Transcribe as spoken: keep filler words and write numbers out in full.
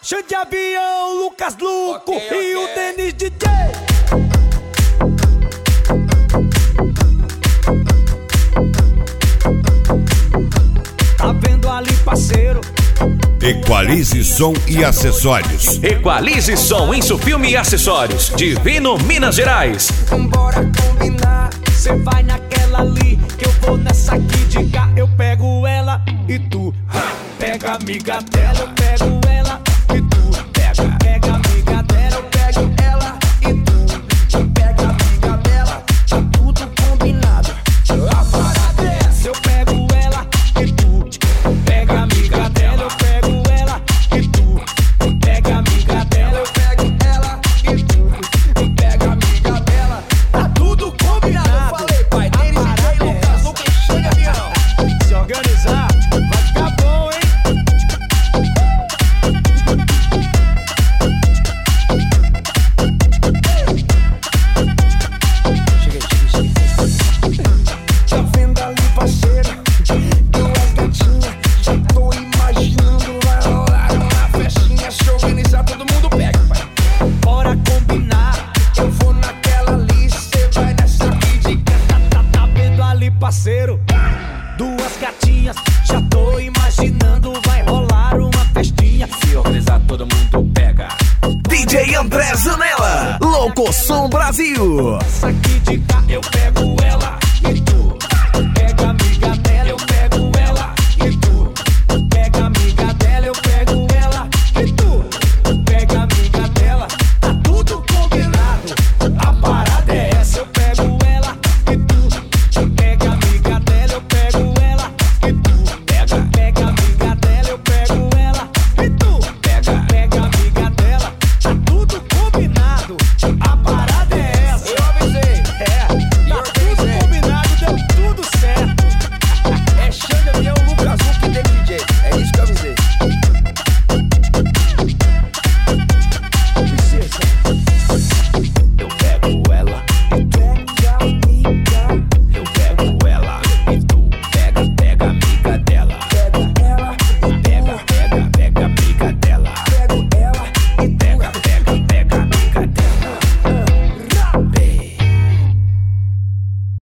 Xande Avião, Lucas Luco okay, e okay. o Denis D J. Tá vendo ali, parceiro? Equalize Som e Acessórios. Equalize Som, Insufilme e Acessórios. Divino, Minas Gerais. Bora combinar. Cê vai naquela ali, que eu vou nessa aqui de cá. Eu pego ela e tu pega a amiga dela. Eu pego ela e tu pega, pega a amiga dela. Eu pego ela e tu pega a amiga dela. Tá tudo combinado. A parada é essa. Eu pego ela e tu pega a amiga dela. Eu pego ela e tu pega a amiga dela. Eu pego ela e tu pega a amiga dela. Tá tudo combinado. Eu falei, pai, Denis D J, Lucas Luco e Xande Avião. Se organizar, vai ficar bom, hein? Chega aí, chega aí, chega aí. Tá vendo ali, parceiro? Duas gatinhas, já tô imaginando. Vai rolar uma festinha, se organizar, todo mundo pega, pai. Bora combinar, eu vou naquela ali, cê vai nessa aqui de cá. Tá, tá, tá vendo ali, parceiro? Duas gatinhas, já tô imaginando. Vai rolar uma festinha, se organizar, todo mundo pega. D J André Zanella, Louco Som Brasil. Essa aqui de cá, eu pego